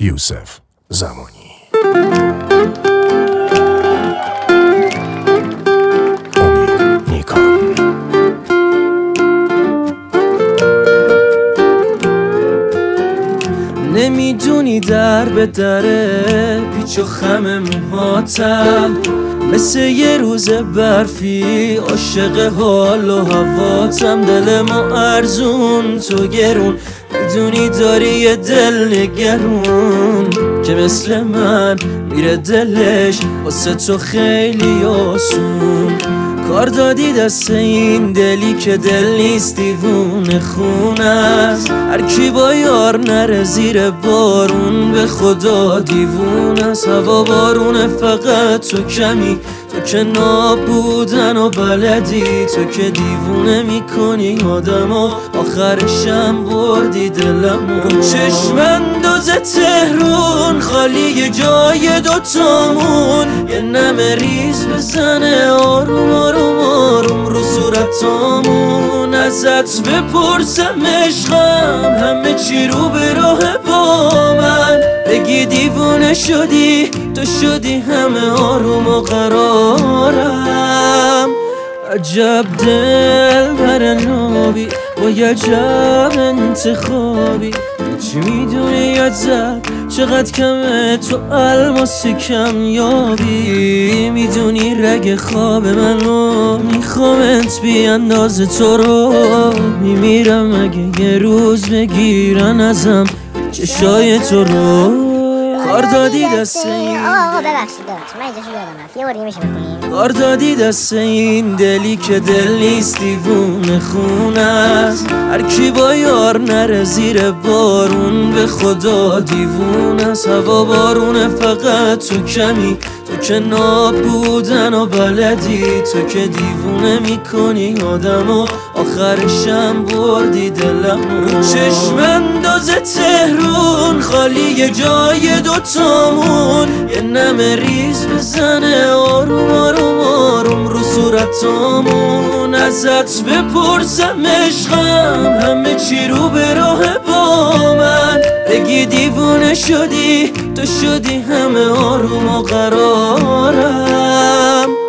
یوسف زمانی. امید نیکان. نمیدونی در به دره پیچ و خم موهاتم، مثل یه روز برفی عاشق حال و هواتم. دل ما ارزون تو گرون، میدونی داری یه دل نگرون که مثل من میره دلش واسه تو خیلی آسون. کار دادی دست این دلی که دل نیست دیوونه خون است. هر کی با یار نره زیر بارون به خدا دیوونه است. هوا بارونه فقط تو کمی، تو که نابودن و بلدی، تو که دیوونه میکنی آدمو، آخرشم بردی دلمو. چشم انداز تهرون خالی جای دوتامون، یه نمه ریز بزنه آروم آروم آروم رو صورتامون. ازت بپرسم عشقم همه چی رو به راه با من، بگی دیوونه شدی تو شدی همه آروم و قرارم. عجب دل بر نابی با عجب انتخابی، چی میدونی ازت چقدر کمه تو الماس کم یابی. میدونی رگ خواب منو میخوامت بی اندازه تو رو میمیرم اگه یه روز بگیرن ازم چشای تو رو. کار دادی دست این آقا ببخشید من اجازه یادم رفت یه بار دیگه میشه بکنیم؟ کار دادی دست این دلی که دل نیست دیوونه خون است. هر کی با یار نره زیر بارون به خدا دیوونه است. هوا بارونه فقط تو کمی، تو که نابودن و بلدی، تو که دیوونه میکنی آدمو، آخرشم بردی دلمو. چشم انداز تهرون خالی جای دوتامون، یه نمه ریز بزنه آروم آروم آروم رو صورتامون. ازت بپرسم عشقم همه چی رو به راه با من، بگی دیوونه شدی تو شدی همه آروم و قرارم.